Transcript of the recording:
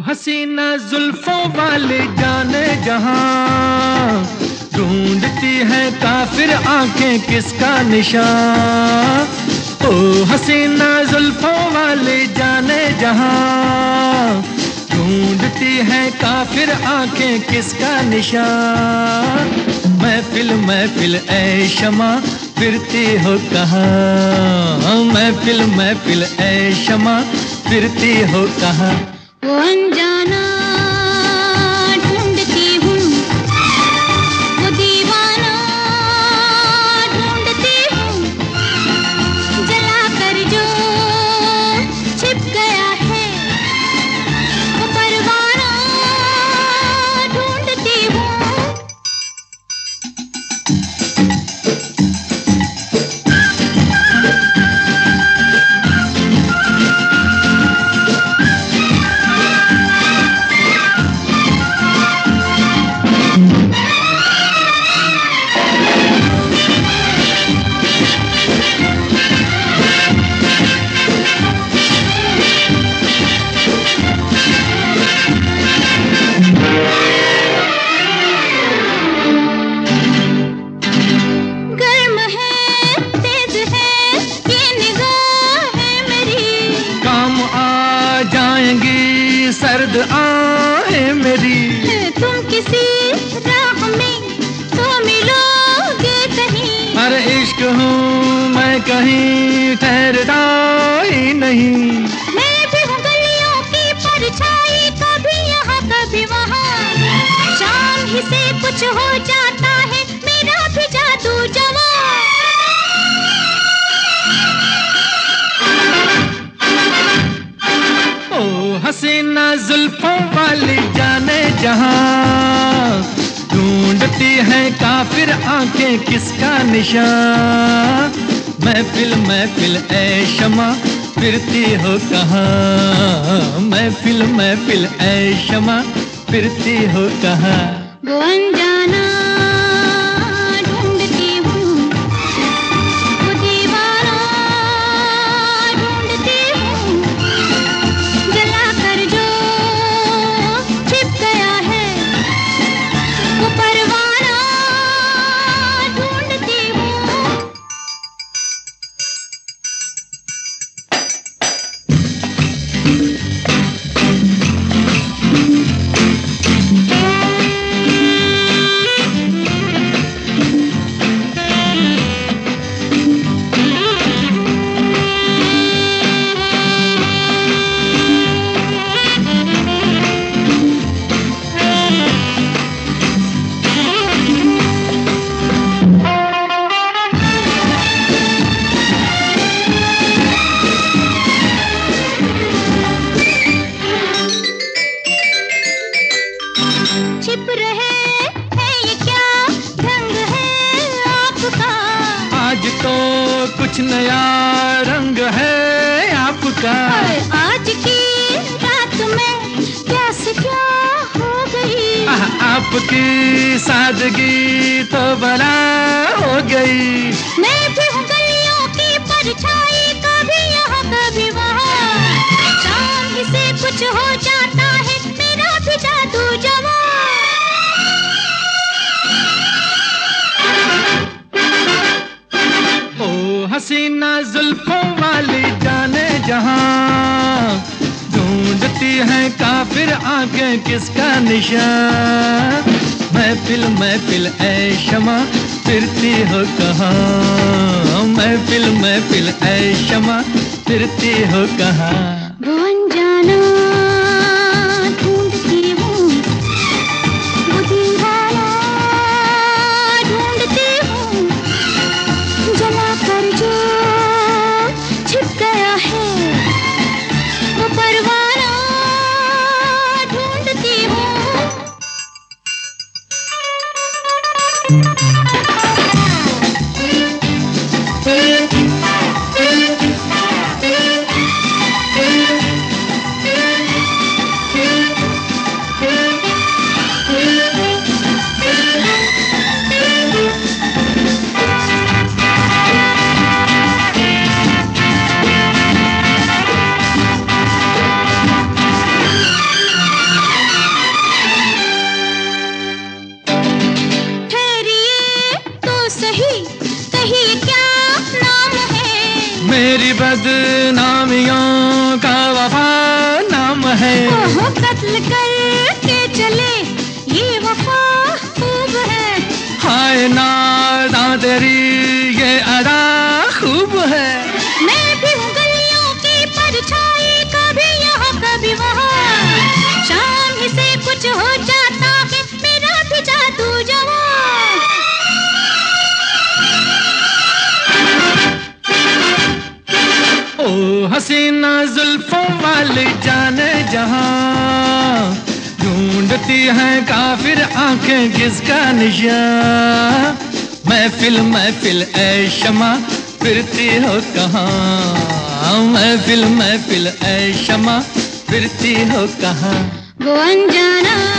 हसीना जुल्फों वाले जाने जहां, ढूंढती है काफिर आंखें किसका निशान। ओ हसीना जुल्फों वाले जाने जहां, ढूंढती है काफिर आंखें किसका निशान। महफिल महफिल ऐ शमा फिरती हो कहाँ, महफिल महफिल ऐ शमा फिरती हो कहाँ। वो अनजाना ढूंढती हूँ, वो दीवाना ढूंढती हूँ, जला कर जो छिप गया है वो परवाना ढूंढती हूँ। सर्द आहें मेरी, तुम किसी राह में तो मिलोगे कहीं। हर इश्क हूँ मैं कहीं ठहरता ही नहीं। मैं भी हूँ गलियों की परछाई, कभी यहाँ कभी वहाँ, शाम ही से कुछ हो जाता है मेरा भी जादू जवां। हसीना जुल्फों वाली जाने जहां, ढूंढती है काफिर आंखें किसका निशान। महफिल महफिल ऐ शमा फिरती हो कहाँ, महफिल महफिल ऐ शमा फिरती हो कहाँ। वो अनजाना ढूंढती हूँ, वो दीवाना ढूंढती हूँ, जला कर जो छिप गया है वो परवाना ढूंढती हूँ। छिप रहे हैं ये क्या ढंग है आपका, आज तो कुछ नया रंग है आपका। आज की रात में क्या से क्या हो गई, आपकी सादगी तो बला हो गई। मैं भी हूँ गलियों की परछाई, कभी यहाँ कभी वहाँ, शाम ही से कुछ हो जाता है मेरा भी जादू जवां। हसीना जुल्फों वाली जाने जहां, ढूंढती है काफिर आंखें किसका निशान। महफिल महफिल ऐ शमा फिरती हो कहाँ, महफिल महफिल ऐ शमा फिरती हो कहाँ। वो अनजाना ढूंढती हूँ, वो दीवाना ढूंढती हूँ, जला कर जो छिप गया है वो परवाना ढूंढती हूँ। बदनामियों का वफा नाम है। ओहो कत्ल करके चले ये वफा खूब है। हाय नादा तेरी ये अदा खूब है। मैं भी हूँ गलियों की परछाई, कभी यहाँ कभी वहाँ। शाम ही से कुछ हो जाता है मेरा भी जादू जवां। ओ हसीना जुल्फों वाली जाने जहां, ढूंढती हैं काफिर आंखें किसका निशान। महफिल महफिल ऐ शमा फिरती हो कहाँ, महफिल महफिल ऐ शमा फिरती हो कहाँ। वो अनजाना